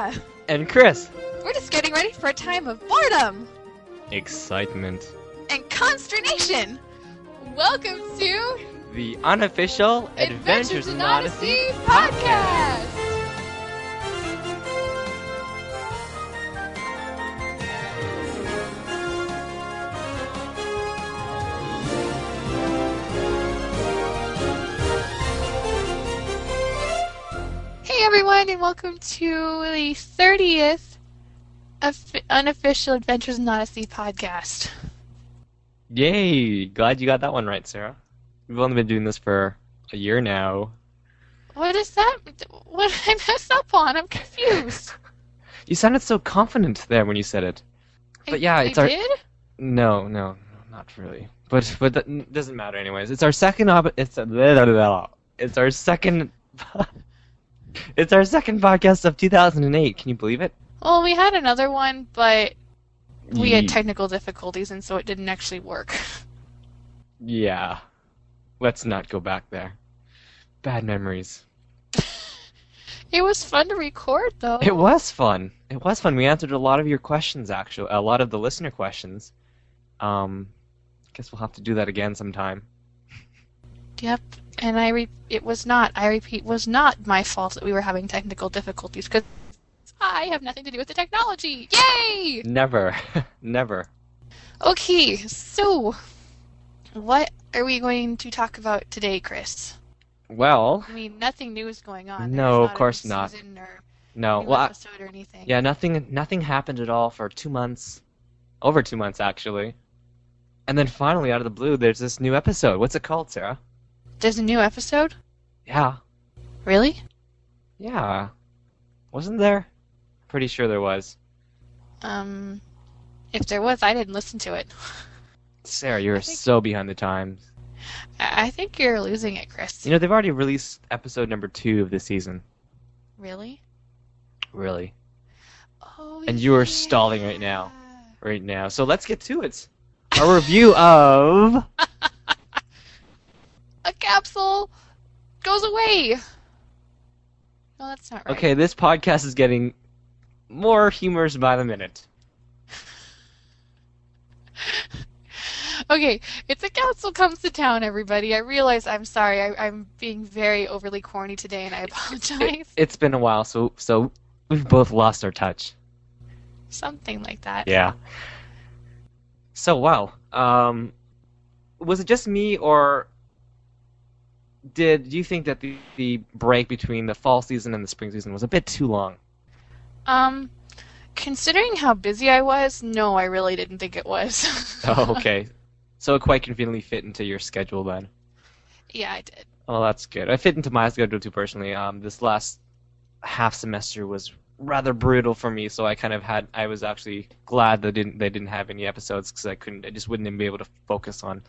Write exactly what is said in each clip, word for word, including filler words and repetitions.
Sarah! And Chris. We're just getting ready for a time of boredom! Excitement. And consternation! Welcome to... The unofficial Adventures, Adventures in in Odyssey Odyssey podcast. podcast! Hey everyone, and welcome to the thirtieth of unofficial Adventures in Odyssey podcast. Yay! Glad you got that one right, Sarah. We've only been doing this for a year now. What is that? What did I mess up on? I'm confused. You sounded so confident there when you said it. But I, yeah, it's I our... did? No, no, not really. But but that doesn't matter anyways. It's our second op- it's a... it's our second It's our second podcast of two thousand eight. Can you believe it? Well, we had another one, but we Ye- had technical difficulties, and so it didn't actually work. Yeah. Let's not go back there. Bad memories. It was fun to record, though. It was fun. It was fun. We answered a lot of your questions, actually. A lot of the listener questions. Um, guess we'll have to do that again sometime. Yep, and I re- it was not, I repeat, was not my fault that we were having technical difficulties, because I have nothing to do with the technology. Yay! Never. Never. Okay, so what are we going to talk about today, Chris? Well, I mean, nothing new is going on. No, There's of course a not. season or no. new Well, I, episode or anything. yeah, nothing nothing happened at all for two months. Over two months, actually. And then finally, out of the blue, there's this new episode. What's it called, Sarah? There's a new episode? Yeah. Really? Yeah. Wasn't there? Pretty sure there was. Um, if there was, I didn't listen to it. Sarah, you're I think- so behind the times. I I think you're losing it, Chris. You know, they've already released episode number two of this season. Really? Really. Oh, And you are yeah. stalling right now. Right now. So let's get to it. A review of... A capsule goes away. No, that's not right. Okay, this podcast is getting more humorous by the minute. Okay, it's a capsule comes to town, everybody. I realize I'm sorry. I, I'm being very overly corny today, and I apologize. It's been a while, so so we've both lost our touch. Something like that. Yeah. So, wow. Um, was it just me, or did you think that the, the break between the fall season and the spring season was a bit too long? Um, considering how busy I was, no, I really didn't think it was. Oh, okay. So it quite conveniently fit into your schedule then. Yeah, I did. Oh, that's good. I fit into my schedule too personally. Um, this last half semester was rather brutal for me, so I kind of had. I was actually glad they didn't they didn't have any episodes because I couldn't. I just wouldn't even be able to focus on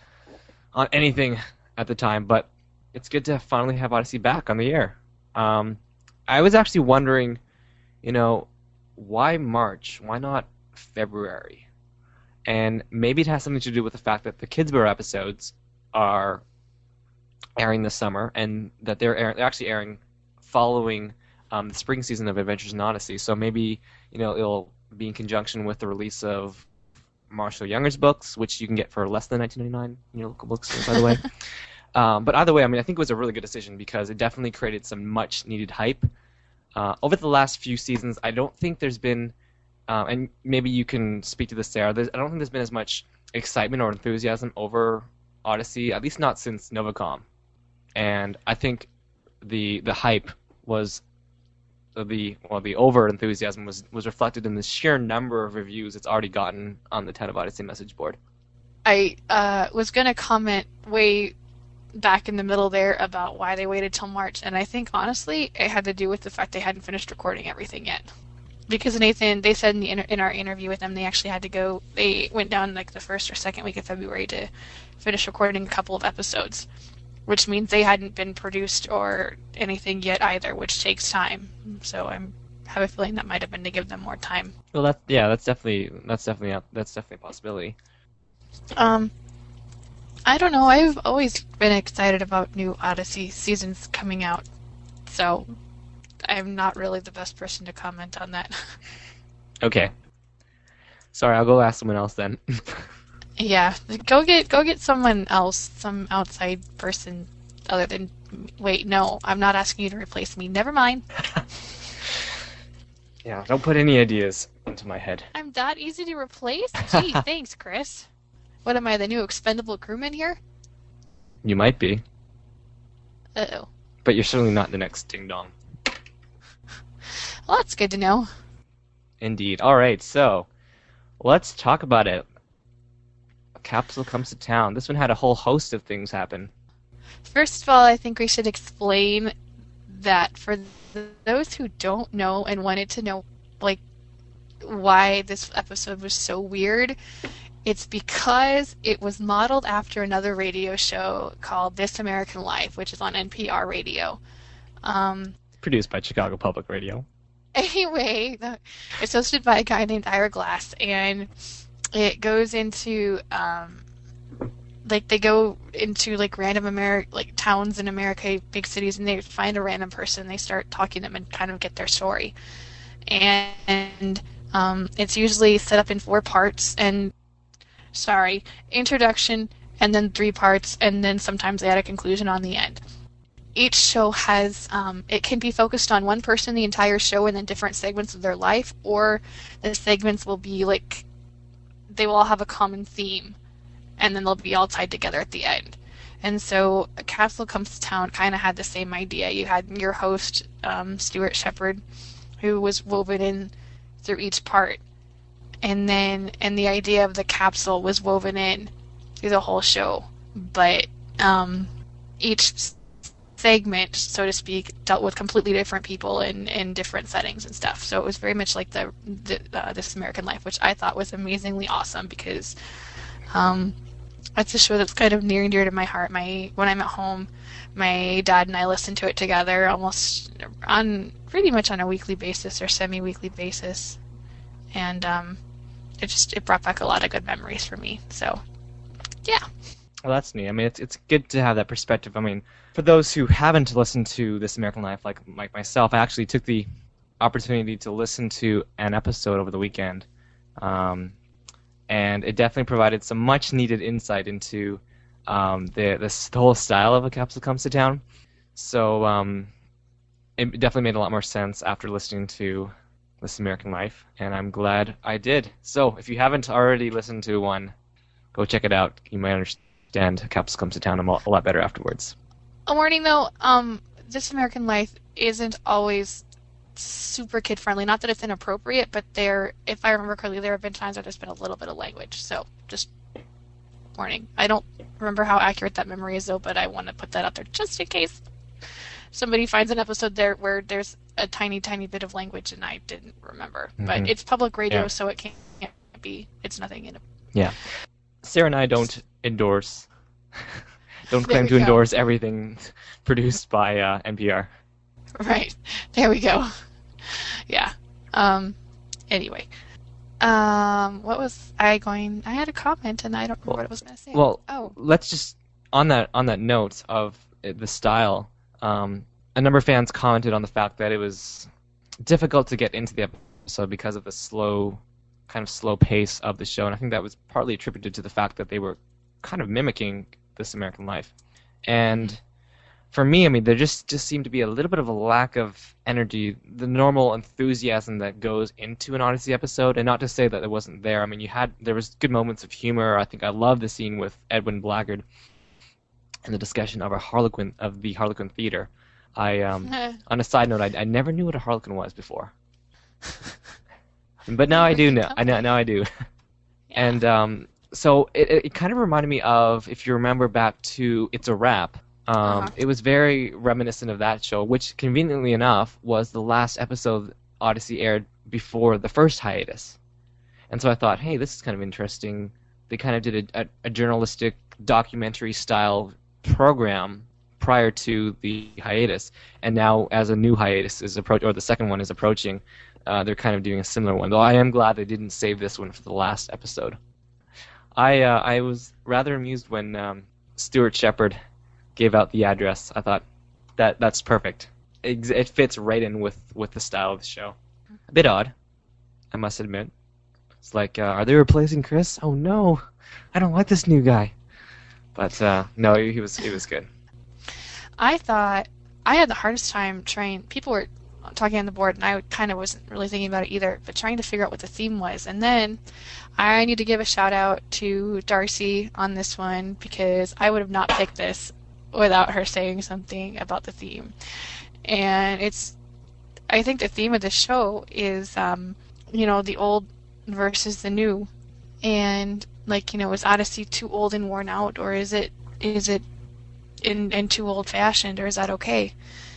on anything at the time. But it's good to finally have Odyssey back on the air. Um, I was actually wondering, you know, why March? Why not February? And maybe it has something to do with the fact that the Kids Borough episodes are airing this summer, and that they're, air- they're actually airing following um, the spring season of Adventures in Odyssey. So maybe, you know, it'll be in conjunction with the release of Marshall Younger's books, which you can get for less than nineteen ninety-nine in your local bookstore, by the way. Um, but either way, I mean, I think it was a really good decision because it definitely created some much-needed hype. Uh, over the last few seasons, I don't think there's been... Um, and maybe you can speak to this, Sarah. There's, I don't think there's been as much excitement or enthusiasm over Odyssey, at least not since Novacom. And I think the the hype was the well the over enthusiasm was was reflected in the sheer number of reviews it's already gotten on the Ten of Odyssey message board. I uh, was going to comment way back in the middle there about why they waited till March, and I think honestly it had to do with the fact they hadn't finished recording everything yet. Because Nathan, they said in the inter- in our interview with them, they actually had to go. They went down like the first or second week of February to finish recording a couple of episodes, which means they hadn't been produced or anything yet either, which takes time. So I'm have a feeling that might have been to give them more time. Well, that yeah, that's definitely that's definitely that's definitely a possibility. Um, I don't know. I've always been excited about new Odyssey seasons coming out, so I'm not really the best person to comment on that. Okay. Sorry, I'll go ask someone else then. Yeah, go get go get someone else, some outside person other than. Wait, no, I'm not asking you to replace me. Never mind. Yeah, don't put any ideas into my head. I'm that easy to replace? Gee, thanks, Chris. What am I, the new expendable crewman here? You might be, Uh-oh. but you're certainly not the next Ding Dong. Well, that's good to know. Indeed. All right, so let's talk about it. A capsule comes to town. This one had a whole host of things happen. First of all, I think we should explain that for th- those who don't know and wanted to know, like, why this episode was so weird, it's because it was modeled after another radio show called This American Life, which is on N P R radio. Um, Produced by Chicago Public Radio. Anyway, the, it's hosted by a guy named Ira Glass, and it goes into, um, like, they go into, like, random Ameri- like towns in America, big cities, and they find a random person, and they start talking to them and kind of get their story. And, and um, it's usually set up in four parts, and, sorry, introduction, and then three parts, and then sometimes they add a conclusion on the end. Each show has, um, it can be focused on one person the entire show and then different segments of their life, or the segments will be like, they will all have a common theme, and then they'll be all tied together at the end. And so A Capsule Comes to Town kind of had the same idea. You had your host, um, Stuart Shepard, who was woven in through each part. And then, and the idea of the capsule was woven in through the whole show. But um, each segment, so to speak, dealt with completely different people in, in different settings and stuff. So it was very much like the, the uh, This American Life, which I thought was amazingly awesome because um, it's a show that's kind of near and dear to my heart. My when I'm at home, my dad and I listen to it together almost on pretty much on a weekly basis or semi-weekly basis, and um, it just it brought back a lot of good memories for me. So, yeah. Well, that's neat. I mean, it's it's good to have that perspective. I mean, for those who haven't listened to This American Life, like like myself, I actually took the opportunity to listen to an episode over the weekend, um, and it definitely provided some much needed insight into um, the this the whole style of A Capsule Comes to Town. So um, it definitely made a lot more sense after listening to This American Life, and I'm glad I did. So if you haven't already listened to one, go check it out. You might understand A Capsule Comes to Town a lot better afterwards. A warning though, um, This American Life isn't always super kid friendly. Not that it's inappropriate, but there, if I remember correctly, there have been times where there's been a little bit of language. So just warning. I don't remember how accurate that memory is though, but I want to put that out there just in case somebody finds an episode there where there's a tiny, tiny bit of language and I didn't remember. Mm-hmm. But it's public radio, yeah. So it can't be. It's nothing in it. Yeah. Sarah and I don't endorse, don't claim to go. endorse everything produced by uh, N P R. Right. There we go. Yeah. Um. Anyway. Um. What was I going? I had a comment and I don't remember well, what I was going to say. Well. Oh. Let's just on that on that note of the style. Um. A number of fans commented on the fact that it was difficult to get into the episode because of the slow. kind of slow pace of the show, and I think that was partly attributed to the fact that they were kind of mimicking This American Life. And for me, I mean, there just, just seemed to be a little bit of a lack of energy, the normal enthusiasm that goes into an Odyssey episode, and not to say that it wasn't there. I mean, you had there was good moments of humor. I think I love the scene with Edwin Blackguard and the discussion of a Harlequin of the Harlequin Theater. I um, on a side note, I, I never knew what a Harlequin was before. But now I do know. I know. Now I do. Yeah. And um, so it, it kind of reminded me of, if you remember back to It's a Wrap. Um, uh-huh. It was very reminiscent of that show, which conveniently enough was the last episode Odyssey aired before the first hiatus. And so I thought, hey, this is kind of interesting. They kind of did a, a, a journalistic documentary style program prior to the hiatus, and now as a new hiatus is approach, or the second one is approaching. Uh, they're kind of doing a similar one, though I am glad they didn't save this one for the last episode. I uh, I was rather amused when um, Stuart Shepard gave out the address. I thought that that's perfect. it, it fits right in with, with the style of the show. A bit odd, I must admit. It's like, uh, are they replacing Chris? Oh no, I don't like this new guy. But uh, no, he was he was good. I thought I had the hardest time trying. People were talking on the board, and I kind of wasn't really thinking about it either, but trying to figure out what the theme was. And then I need to give a shout out to Darcy on this one, because I would have not picked this without her saying something about the theme. And it's, I think the theme of the show is, um, you know, the old versus the new. And, like, you know, is Odyssey too old and worn out, or is it is it in, in too old-fashioned, or is that okay?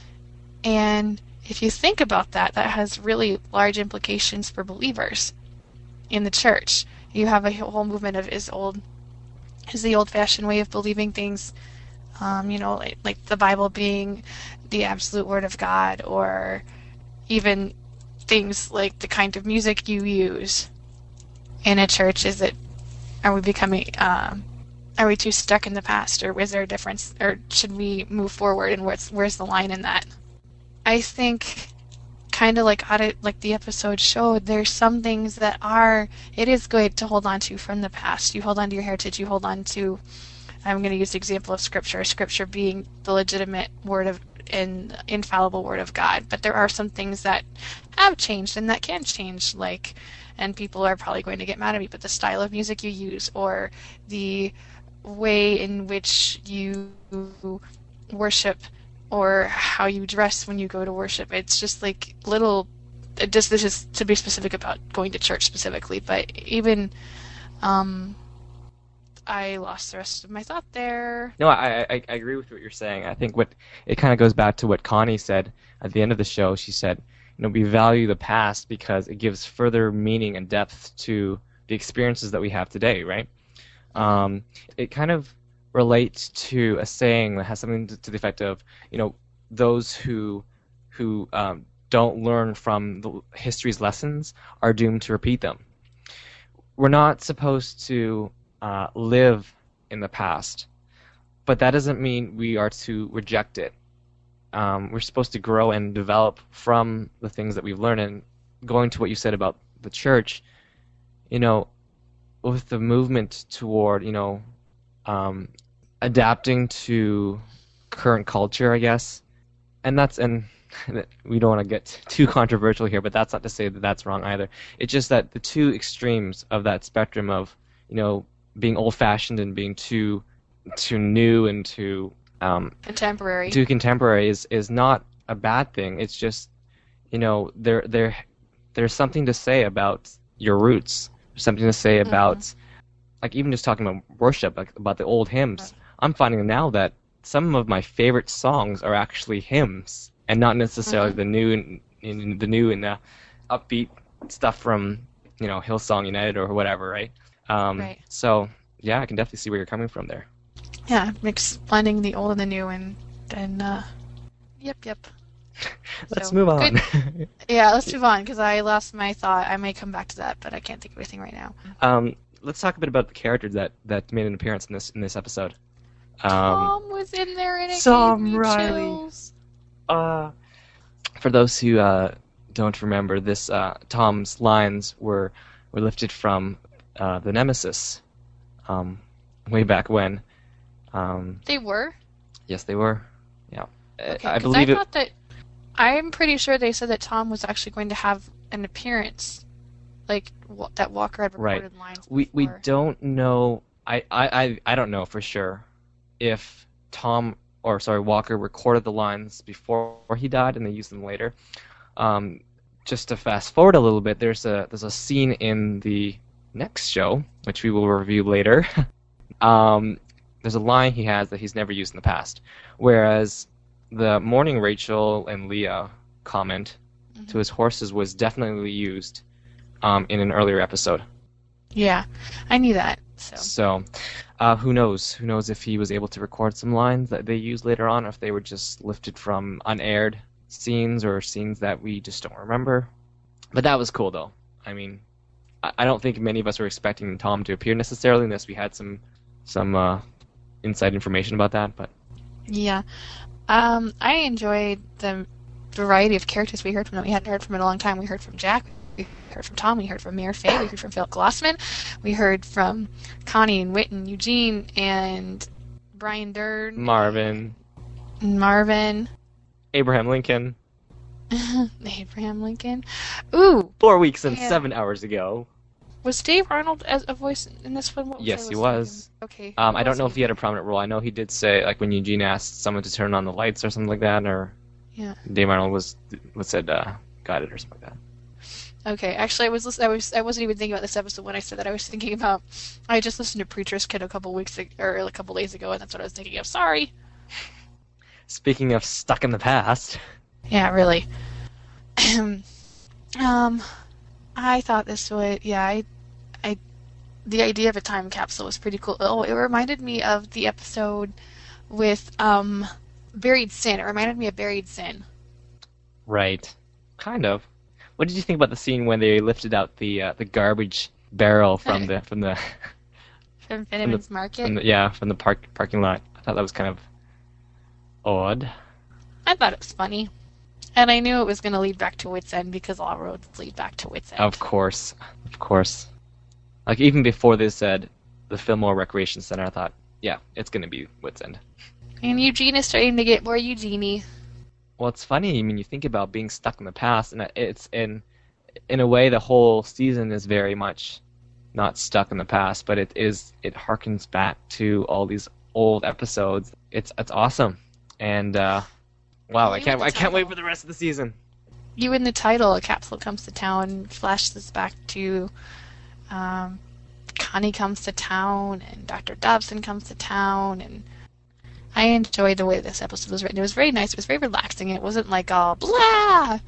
And if you think about that, that has really large implications for believers in the church. You have a whole movement of is old, is the old-fashioned way of believing things, um, you know, like, like the Bible being the absolute word of God, or even things like the kind of music you use in a church. Is it, are we becoming, um, are we too stuck in the past, or is there a difference, or should we move forward, and where's, where's the line in that? I think, kind of like like the episode showed, there's some things that are, it is good to hold on to from the past. You hold on to your heritage, you hold on to, I'm going to use the example of Scripture, Scripture being the legitimate word of, and infallible word of God. But there are some things that have changed and that can change, like, and people are probably going to get mad at me, but the style of music you use, or the way in which you worship, or how you dress when you go to worship. It's just like little, it just, this is to be specific about going to church specifically, but even, um, I lost the rest of my thought there. No, I, I I agree with what you're saying. I think what it kind of goes back to what Connie said at the end of the show. She said, you know, we value the past because it gives further meaning and depth to the experiences that we have today, right? Um, it kind of relates to a saying that has something to, to the effect of, you know, those who who um, don't learn from the history's lessons are doomed to repeat them. We're not supposed to uh, live in the past, but that doesn't mean we are to reject it. Um, we're supposed to grow and develop from the things that we've learned. And going to what you said about the church, you know, with the movement toward, you know, um, adapting to current culture, I guess, and that's, and we don't want to get too controversial here, but that's not to say that that's wrong either. It's just that the two extremes of that spectrum of, you know, being old-fashioned and being too too new and too um, contemporary, too contemporary is is not a bad thing. It's just, you know, there there there's something to say about your roots. There's something to say about, mm-hmm. like, even just talking about worship, like about the old hymns. I'm finding now that some of my favorite songs are actually hymns, and not necessarily mm-hmm. the new and in the new and the upbeat stuff from, you know, Hillsong United or whatever, right? Um, right. So yeah, I can definitely see where you're coming from there. Yeah, mix blending the old and the new, and then uh, yep, yep. Let's so, move on. Yeah, let's move on, because I lost my thought. I may come back to that, but I can't think of anything right now. Um, let's talk a bit about the characters that, that made an appearance in this in this episode. Um, Tom was in there, and it Tom gave me Riley. chills. Uh, for those who uh, don't remember, this uh, Tom's lines were were lifted from uh, the Nemesis, um, way back when. Um, they were? Yes, they were. Yeah, okay, I believe I it. Thought that, I'm pretty sure they said that Tom was actually going to have an appearance, like w- that Walker had recorded right. lines before. We we don't know. I, I, I, I don't know for sure if Tom or sorry Walker recorded the lines before he died and they used them later. Um, just to fast forward a little bit, there's a there's a scene in the next show which we will review later. um, there's a line he has that he's never used in the past, whereas the morning Rachel and Leah comment mm-hmm. to his horses was definitely used um, in an earlier episode. Yeah, I knew that. So, so uh, who knows? Who knows if he was able to record some lines that they used later on, or if they were just lifted from unaired scenes or scenes that we just don't remember. But that was cool, though. I mean, I, I don't think many of us were expecting Tom to appear necessarily, unless we had some some uh, inside information about that. But yeah, um, I enjoyed the variety of characters we heard from that we hadn't heard from in a long time. We heard from Jack, we heard from Tom, we heard from Mayor Fay, we heard from Phil Glossman, we heard from Connie and Whit and Eugene and Brian Dern. Marvin. And Marvin. Abraham Lincoln. Abraham Lincoln. Ooh! Four weeks and yeah. seven hours ago. Was Dave Arnold as a voice in this one? What Yes, was he was. Okay. Um, I don't was know if he had a prominent role. I know he did say, like, when Eugene asked someone to turn on the lights or something like that, or Yeah. Dave Arnold was was said, uh, got it or something like that. Okay, actually, I was listen- I was I wasn't even thinking about this episode when I said that. I was thinking about I just listened to Preacher's Kid a couple weeks ago, or a couple days ago, and that's what I was thinking of. Sorry. Speaking of stuck in the past. Yeah, really. um, I thought this would yeah I I the idea of a time capsule was pretty cool. Oh, it reminded me of the episode with um Buried Sin. It reminded me of Buried Sin. Right. Kind of. What did you think about the scene when they lifted out the uh, the garbage barrel from the from the From Finneman's from Market. From the, yeah, from the park parking lot? I thought that was kind of odd. I thought it was funny. And I knew it was going to lead back to Wits End because all roads lead back to Wits End. Of course, of course. Like even before they said the Fillmore Recreation Center, I thought, yeah, it's going to be Wits End. And Eugene is starting to get more Eugenie. Well, it's funny. I mean, you think about being stuck in the past, and it's in in a way the whole season is very much not stuck in the past, but it is it harkens back to all these old episodes. It's it's awesome, and uh, wow, I can't I can't wait for the rest of the season. You in the title, a capsule comes to town, flashes back to um, Connie comes to town, and Doctor Dobson comes to town, and I enjoyed the way this episode was written. It was very nice. It was very relaxing. It wasn't like all blah.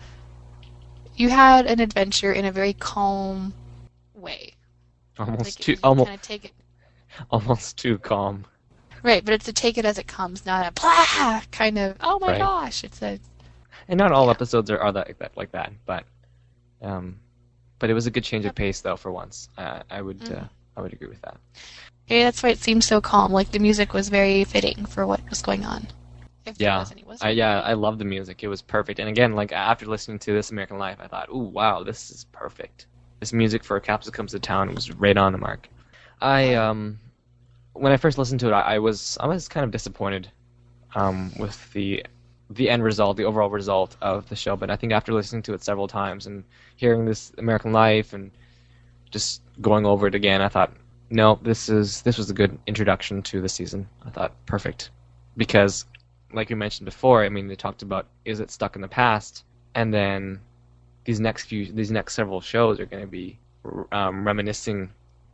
You had an adventure in a very calm way. Almost like too you almost kind of take it almost too calm. right, but it's a take it as it comes, not a blah kind of. Oh my Right. gosh! It's a And not all Yeah. episodes are, are that, like that like that, but um, but it was a good change of pace though for once. Uh, I would Mhm. uh, I would agree with that. okay. That's why it seemed so calm. Like the music was very fitting for what was going on. If there Yeah, was any, was I, there? yeah, I love the music. It was perfect. And again, like after listening to This American Life, I thought, ooh, wow, this is perfect. This music for A Capsule Comes to Town was right on the mark. I um, when I first listened to it, I, I was I was kind of disappointed um, with the the end result, the overall result of the show. But I think after listening to it several times and hearing This American Life and just going over it again, I thought, no, this is this was a good introduction to the season. I thought perfect because, like we mentioned before, I mean, they talked about is it stuck in the past, and then these next few, these next several shows are going to be um, reminiscing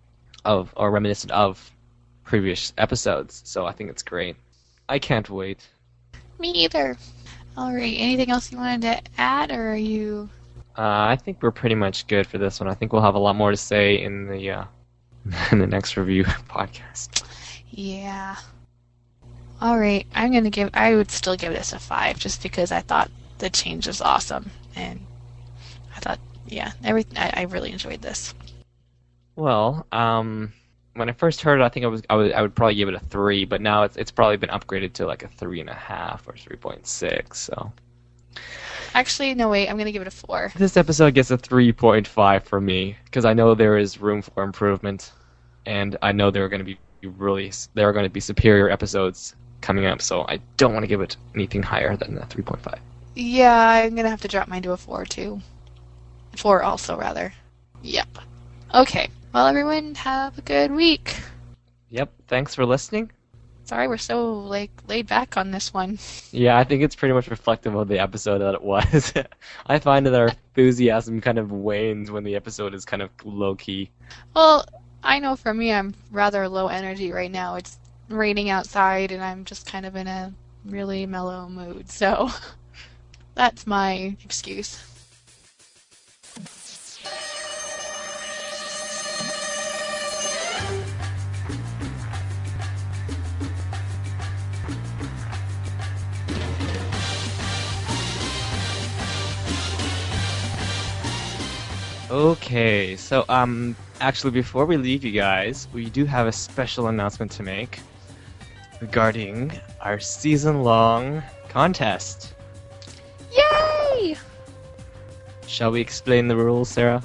of or reminiscent of previous episodes. So I think it's great. I can't wait. Me either. All right. Anything else you wanted to add, or are you? Uh, I think we're pretty much good for this one. I think we'll have a lot more to say in the uh, in the next review podcast. Yeah. All right. I'm gonna give. I would still give this a five, just because I thought the change was awesome, and I thought, yeah, everything. I, I really enjoyed this. Well, um, when I first heard it, I think I was I would I would probably give it a three, but now it's it's probably been upgraded to like a three and a half or three point six. So Actually, no, wait. I'm gonna give it a four. this episode gets a three point five for me because I know there is room for improvement, and I know there are going to be really there are going to be superior episodes coming up. So I don't want to give it anything higher than a three point five. Yeah, I'm gonna have to drop mine to a four too. Four also, rather. Yep. Okay. Well, everyone, have a good week. Yep. Thanks for listening. Sorry we're so like laid back on this one. Yeah, I think it's pretty much reflective of the episode that it was. I find that our enthusiasm kind of wanes when the episode is kind of low key. Well, I know for me, I'm rather low energy right now. It's raining outside, and I'm just kind of in a really mellow mood. So that's my excuse. Okay, so um, actually, before we leave you guys, we do have a special announcement to make regarding our season-long contest. Yay! Shall we explain the rules, Sarah?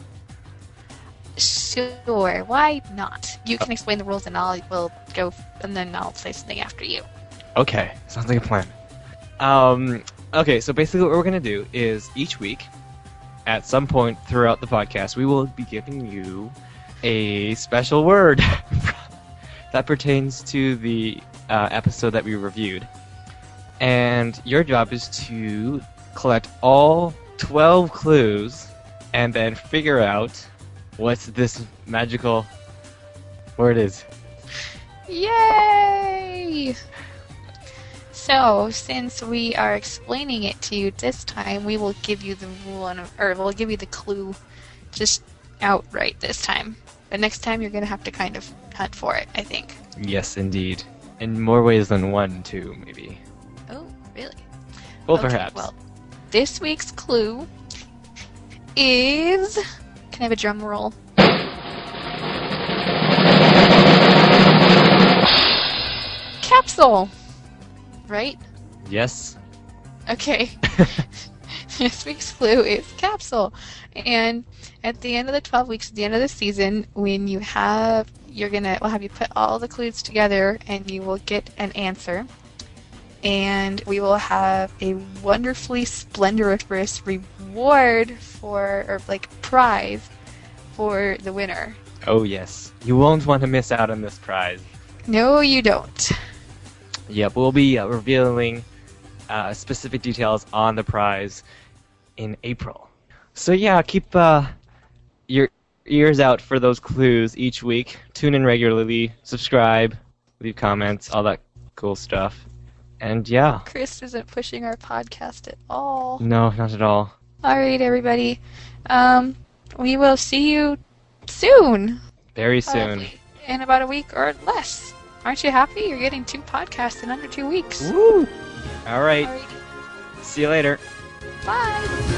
Sure, why not? You can explain the rules and I'll will go, and then I'll say something after you. Okay, sounds like a plan. Um, okay, so basically what we're going to do is each week, at some point throughout the podcast, we will be giving you a special word that pertains to the uh, episode that we reviewed. And your job is to collect all twelve clues and then figure out what this magical word is. Yay! So, since we are explaining it to you this time, we will give you the rule, and, or we'll give you the clue just outright this time. But next time you're going to have to kind of hunt for it, I think. Yes, indeed. In more ways than one, too, maybe. Oh, really? Well, Okay, perhaps. Well, this week's clue is... Can I have a drum roll? Capsule! Right? Yes. Okay. This week's clue is capsule. And at the end of the twelve weeks, at the end of the season, when you have, you're gonna, we'll have you put all the clues together and you will get an answer. And we will have a wonderfully splendorous reward for, or like prize for the winner. Oh, yes. You won't want to miss out on this prize. No, you don't. Yep, we'll be uh, revealing uh, specific details on the prize in April. So yeah, keep uh, your ears out for those clues each week. Tune in regularly, subscribe, leave comments, all that cool stuff. And yeah. Chris isn't pushing our podcast at all. No, not at all. All right, everybody. Um, we will see you soon. Very soon. Probably in about a week or less. Aren't you happy? You're getting two podcasts in under two weeks. Woo! All right. All right. See you later. Bye.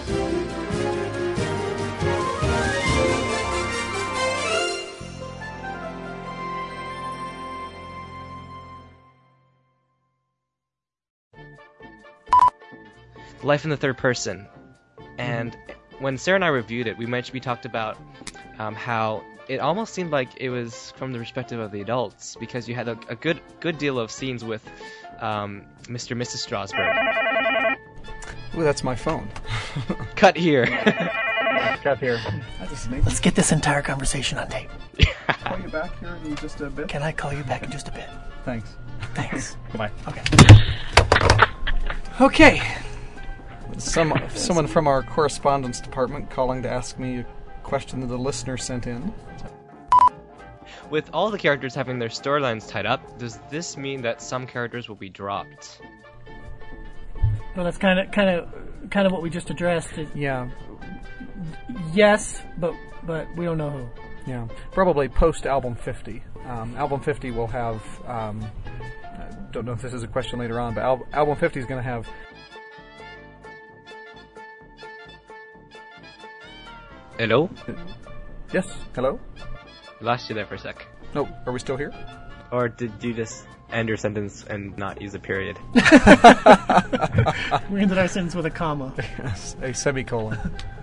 Life in the Third Person. And when Sarah and I reviewed it, we mentioned we talked about um, how it almost seemed like it was from the perspective of the adults, because you had a, a good good deal of scenes with um, Mister and Missus Strasberg. Ooh, that's my phone. Cut here. Cut here. Let's get this entire conversation on tape. Call you back here in just a bit. Can I call you back in just a bit? Thanks. Thanks. Goodbye. Okay. Okay. Some someone from our correspondence department calling to ask me a question that the listener sent in. With all the characters having their storylines tied up, does this mean that some characters will be dropped? Well, that's kind of, kind of, kind of what we just addressed. It, Yeah. yes, but but we don't know who. Yeah. Probably post album fifty. Um, album fifty will have. Um, I don't know if this is a question later on, but al- album fifty is going to have. Hello? Yes. Hello. Lost you there for a sec. No. Are we still here? Or did you just end your sentence and not use a period? We ended our sentence with a comma. Yes. A semicolon.